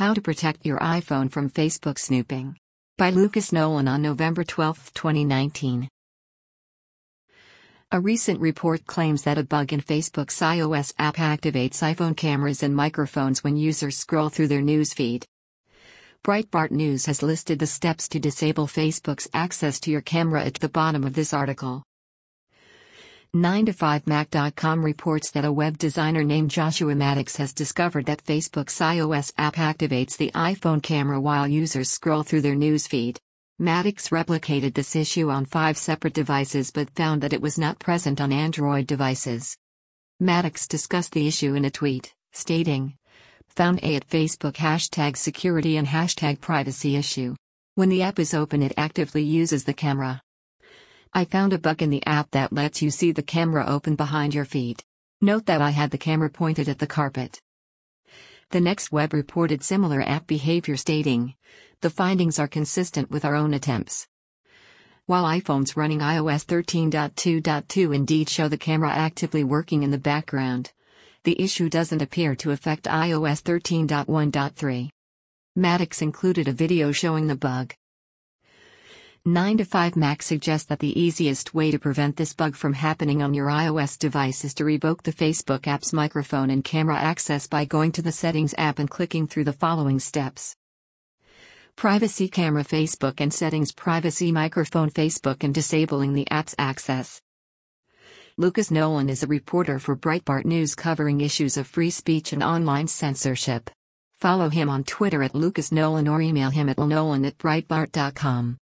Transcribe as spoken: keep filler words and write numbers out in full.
How to Protect Your iPhone from Facebook Snooping. By Lucas Nolan on November twelfth, twenty nineteen. A recent report claims that a bug in Facebook's iOS app activates iPhone cameras and microphones when users scroll through their newsfeed. Breitbart News has listed the steps to disable Facebook's access to your camera at the bottom of this article. nine to five mac dot com reports that a web designer named Joshua Maddox has discovered that Facebook's iOS app activates the iPhone camera while users scroll through their newsfeed. Maddox replicated this issue on five separate devices but found that it was not present on Android devices. Maddox discussed the issue in a tweet, stating, "Found a at Facebook hashtag security and hashtag privacy issue. When the app is open, it actively uses the camera. I found a bug in the app that lets you see the camera open behind your feet. Note that I had the camera pointed at the carpet." The Next Web reported similar app behavior, stating, "The findings are consistent with our own attempts." While iPhones running iOS thirteen point two point two indeed show the camera actively working in the background, the issue doesn't appear to affect iOS thirteen point one point three. Maddox included a video showing the bug. nine to five mac suggests that the easiest way to prevent this bug from happening on your iOS device is to revoke the Facebook app's microphone and camera access by going to the Settings app and clicking through the following steps. Privacy Camera Facebook and Settings Privacy Microphone Facebook and disabling the app's access. Lucas Nolan is a reporter for Breitbart News covering issues of free speech and online censorship. Follow him on Twitter at Lucas Nolan or email him at nolan at breitbart dot com.